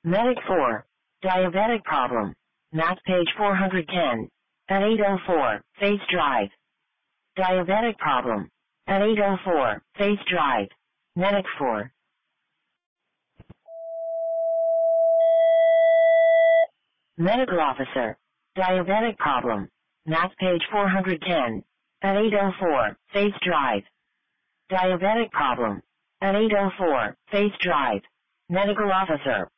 Medic 4. Diabetic problem. Math page 410. At 8:04, face drive. Diabetic problem. At 8:04, face drive. Medic 4. Medical officer. Diabetic problem. Math page 410. At 8:04, face drive. Diabetic problem. At 8:04, face drive. Medical officer.